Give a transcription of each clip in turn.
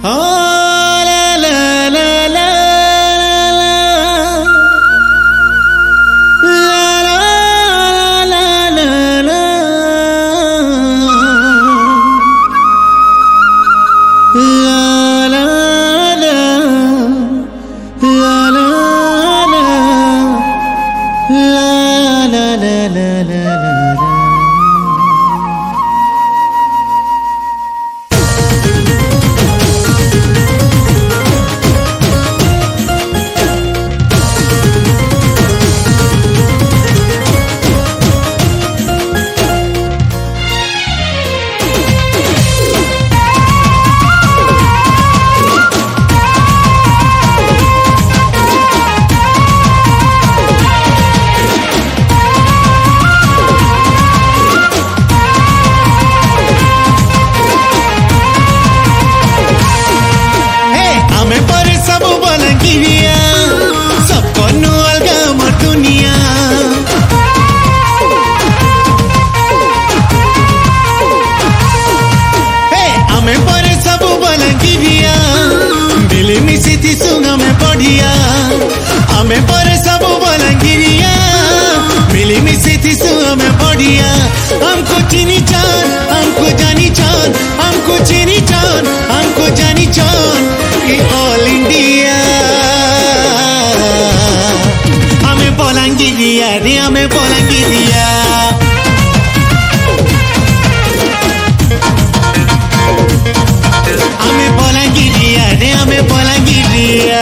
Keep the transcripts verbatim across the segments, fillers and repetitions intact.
हमें पर सब बलंगिरिया मिली मिसी थी सु हमें बढ़िया हमको चीनी चान हमको जानी चान हमको चीनी चान हमको जानी चान कि ऑल इंडिया हमें बलंगिरिया रे हमें बलंगिरिया हमें बलंगिरिया रे हमें बलंगिरिया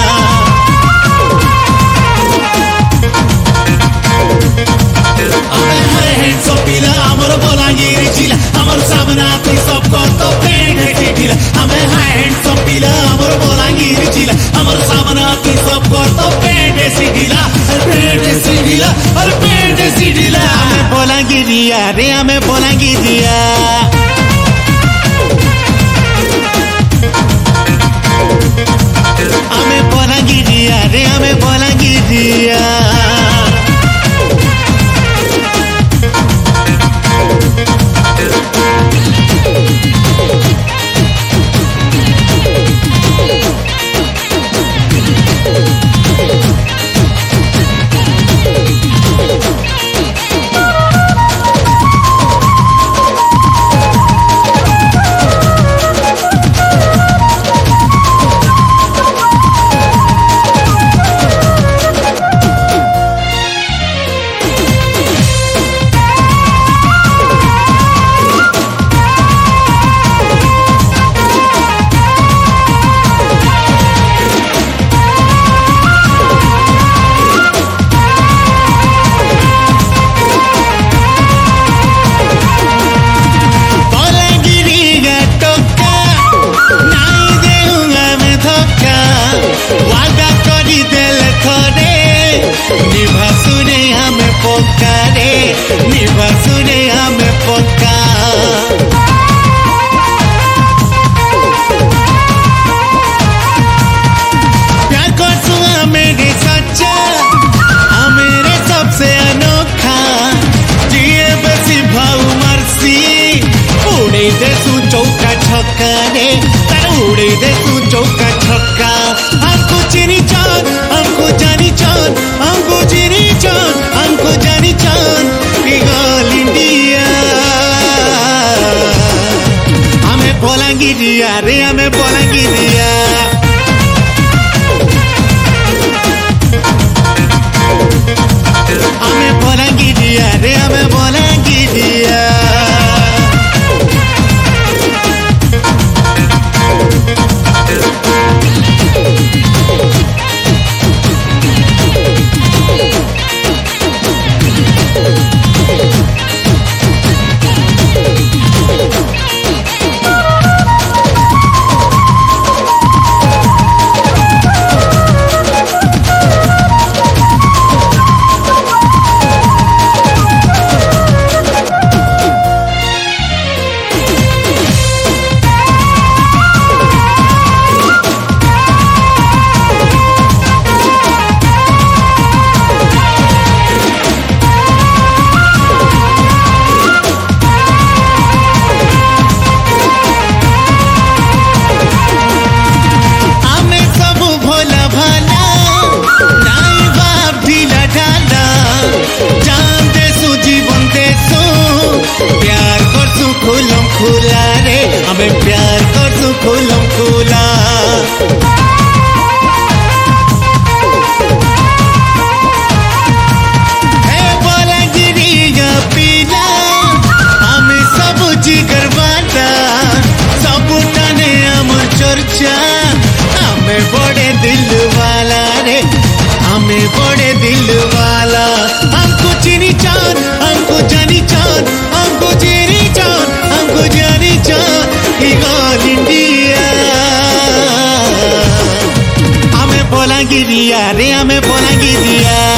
हमर बलंगिर जिला हमर सामना पे सबको तो पेड़ है ढीला हमें हैंड्स अप पिला हमर बलंगिर जिला हमर सामना पे सबको तो पेड़ है ढीला पेड़ है ढीला और पेड़ है ढीला हमें बलंगिरिया रे हमें बलंगिरिया हमें बलंगिरिया रे हमें बलंगिरिया चौका छक्का रे उड़े दे तू चौका छक्का हमको चीनी चान हमको जानी चान हमको चीनी चान हमको जानी चान ऑल इंडिया हमें बलंगिरिया रे हमें बलंगिरिया हमें बलंगिरिया रे हमें बलंगिरिया जान देसु जीवन देसु प्यार करसु खुलम खुला रे हमें प्यार करसु खुलम खुला हमें बड़े दिल वाला रे हमें बड़े दिल वाला हमको चीनी चांद हमको जानी चांद हमको चीनी चांद हमको जानी चांद ऑल इंडिया हमें बोलांगिरिया रे हमें बोलांगिरिया